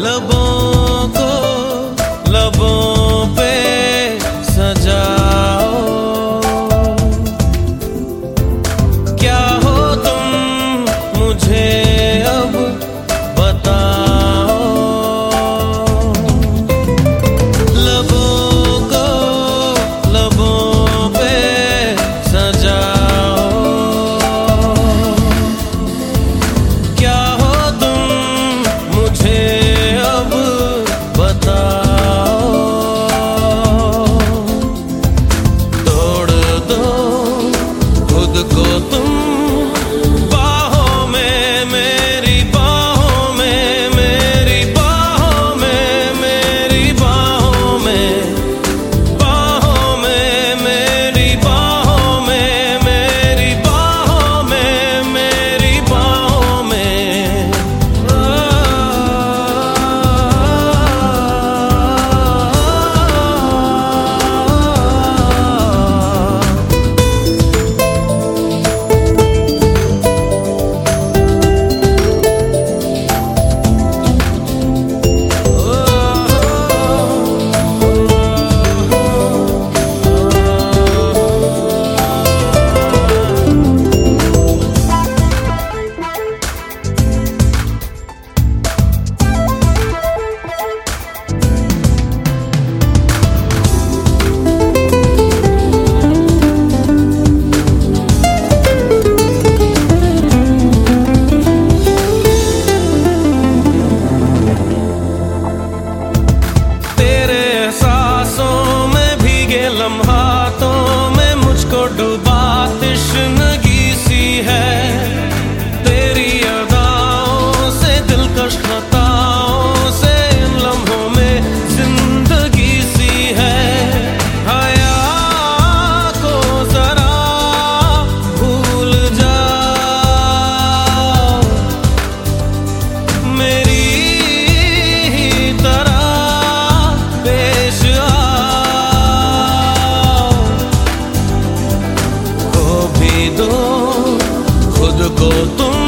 लबों को लबों पे सजाओ, क्या हो तुम मुझे अब बताओ। लबों को लबों पे सजाओ, क्या हो तुम मुझे अब बताओ। तोड़ दो खुद को तुम बाहों में, मेरी बाहों में, मेरी बाहों में, मेरी बाहों में, बाहों में, मेरी बाहों में, मेरी बाहों में, मेरी बाहों में। लम्हातों में मुझको डूबा तश्नगी सी है, तेरी अदाओं से दिलकश खताओं से इन लम्हों में जिंदगी सी है। हया को जरा भूल जाओ, मेरी ही तरह पेश दो खुद को तुम